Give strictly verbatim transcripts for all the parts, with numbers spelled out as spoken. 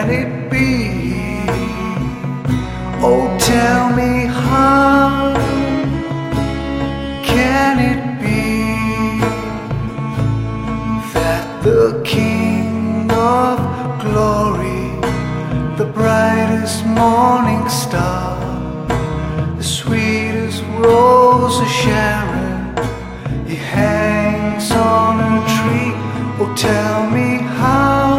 it be? Oh, tell me how can it be that the King of Glory, the brightest morning star, the sweetest rose of Sharon, he hangs on a tree? Oh, tell me how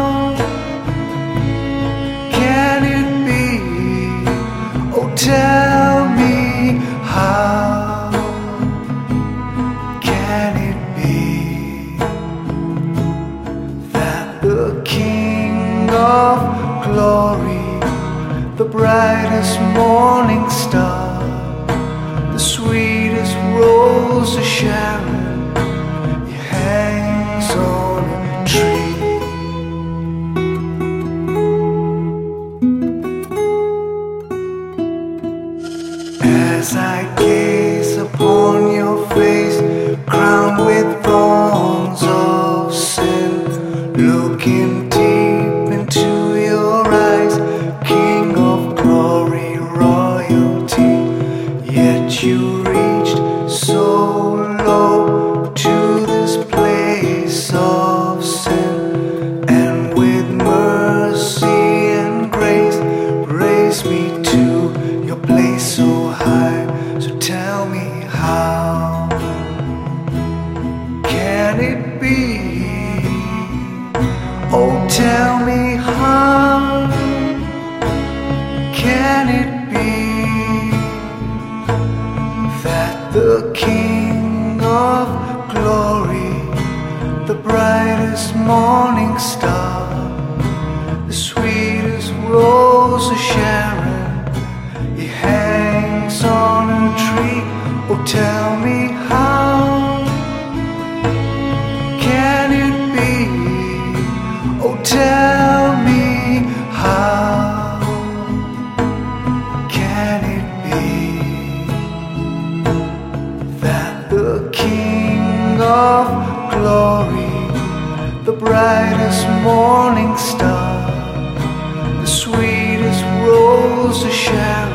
can it be? Oh, tell me how can it be that the King of Glory, the brightest morning star, the sweetest rose of Sharon, he hangs on a tree? As I gaze upon your face, crowned with thorns of sin, looking deep into your eyes, King of Glory, royalty, yet you reached so low to this place of sin, and with mercy and grace raised me to your place so high. So tell me how can it be? Oh, tell me how can it be that the King of Glory, the brightest morning star, the sweetest rose of Sharon, he hangs on a tree? Oh, tell me how can it be? Oh, tell me how can it be that the King of Glory, the brightest morning star, the sweetest rose of Sharon,